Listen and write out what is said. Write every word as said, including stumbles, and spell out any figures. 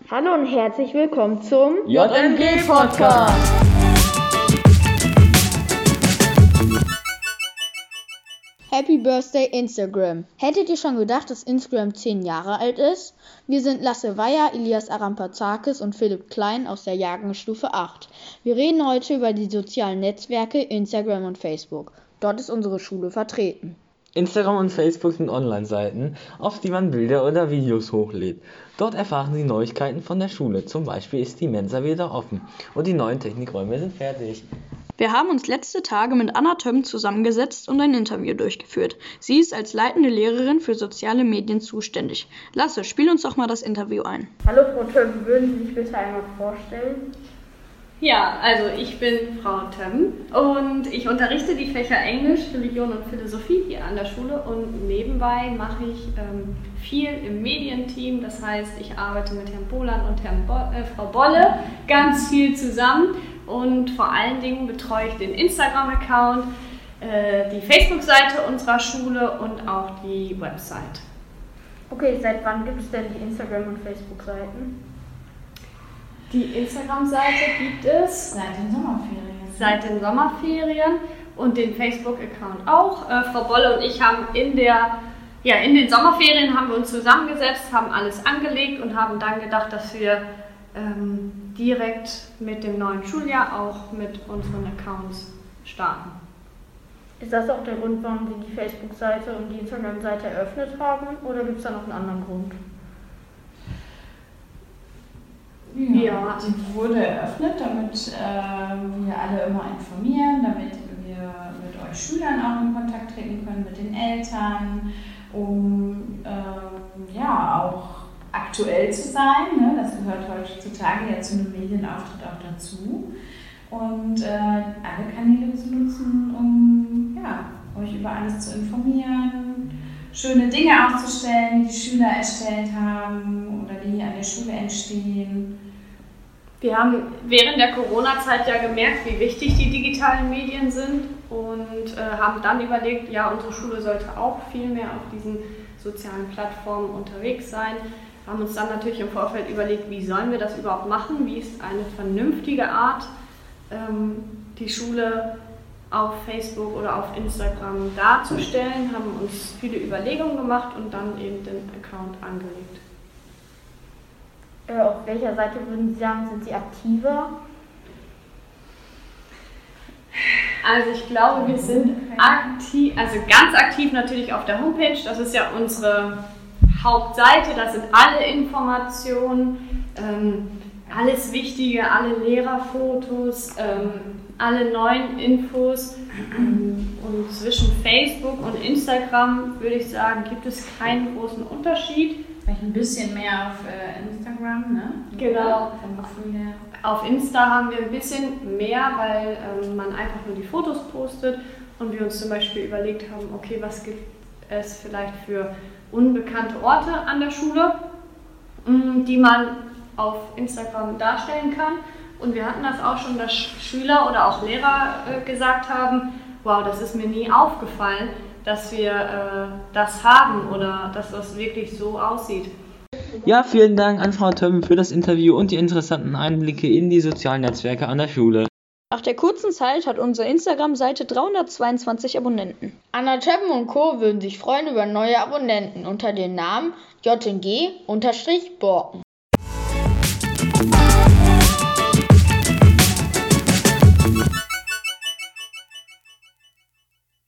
Hallo und herzlich willkommen zum J M G-Podcast. Happy Birthday Instagram. Hättet ihr schon gedacht, dass Instagram zehn Jahre alt ist? Wir sind Lasse Weyer, Elias Arampazakis und Philipp Klein aus der Jahrgangsstufe acht. Wir reden heute über die sozialen Netzwerke Instagram und Facebook. Dort ist unsere Schule vertreten. Instagram und Facebook sind Online-Seiten, auf die man Bilder oder Videos hochlädt. Dort erfahren Sie Neuigkeiten von der Schule. Zum Beispiel ist die Mensa wieder offen und die neuen Technikräume sind fertig. Wir haben uns letzte Tage mit Anna Tömm zusammengesetzt und ein Interview durchgeführt. Sie ist als leitende Lehrerin für soziale Medien zuständig. Lasse, spiel uns doch mal das Interview ein. Hallo Frau Tömm, würden Sie sich bitte einmal vorstellen? Ja, also ich bin Frau Tömm und ich unterrichte die Fächer Englisch, Religion und Philosophie hier an der Schule und nebenbei mache ich ähm, viel im Medienteam, das heißt, ich arbeite mit Herrn Boland und Herrn Bo- äh, Frau Bolle ganz viel zusammen und vor allen Dingen betreue ich den Instagram-Account, äh, die Facebook-Seite unserer Schule und auch die Website. Okay, seit wann gibt es denn die Instagram- und Facebook-Seiten? Die Instagram-Seite gibt es Seit den Sommerferien. seit den Sommerferien und den Facebook-Account auch. Äh, Frau Bolle und ich haben in der, ja, in den Sommerferien haben wir uns zusammengesetzt, haben alles angelegt und haben dann gedacht, dass wir ähm, direkt mit dem neuen Schuljahr auch mit unseren Accounts starten. Ist das auch der Grund, warum Sie die Facebook-Seite und die Instagram-Seite eröffnet haben, oder gibt es da noch einen anderen Grund? Ja, Ja. die wurde eröffnet, damit äh, wir alle immer informieren, damit wir mit euch Schülern auch in Kontakt treten können, mit den Eltern, um äh, ja auch aktuell zu sein. Ne? Das gehört heutzutage ja zu einem Medienauftritt auch dazu. Und äh, alle Kanäle zu nutzen, um ja, euch über alles zu informieren, schöne Dinge auszustellen, die die Schüler erstellt haben oder die an der Schule entstehen. Wir haben während der Corona-Zeit ja gemerkt, wie wichtig die digitalen Medien sind und äh, haben dann überlegt, ja, unsere Schule sollte auch viel mehr auf diesen sozialen Plattformen unterwegs sein. Haben uns dann natürlich im Vorfeld überlegt, wie sollen wir das überhaupt machen, wie ist eine vernünftige Art, ähm, die Schule auf Facebook oder auf Instagram darzustellen, haben uns viele Überlegungen gemacht und dann eben den Account angelegt. Äh, auf welcher Seite würden Sie sagen, sind Sie aktiver? Also ich glaube, wir sind aktiv, also ganz aktiv natürlich auf der Homepage, das ist ja unsere Hauptseite, da sind alle Informationen, ähm, alles Wichtige, alle Lehrerfotos, ähm, alle neuen Infos. Und zwischen Facebook und Instagram würde ich sagen, gibt es keinen großen Unterschied. Vielleicht ein bisschen mehr auf äh, Instagram, ne? Genau. Vom Gefühl her. Auf Insta haben wir ein bisschen mehr, weil ähm, man einfach nur die Fotos postet und wir uns zum Beispiel überlegt haben, okay, was gibt es vielleicht für unbekannte Orte an der Schule, mh, die man auf Instagram darstellen kann. Und wir hatten das auch schon, dass Schüler oder auch Lehrer äh, gesagt haben, wow, das ist mir nie aufgefallen, dass wir äh, das haben oder dass das wirklich so aussieht. Ja, vielen Dank an Frau Tömm für das Interview und die interessanten Einblicke in die sozialen Netzwerke an der Schule. Nach der kurzen Zeit hat unsere Instagram-Seite dreihundertzweiundzwanzig Abonnenten. Anna Tömm und Co. würden sich freuen über neue Abonnenten unter dem Namen J N G-Borken.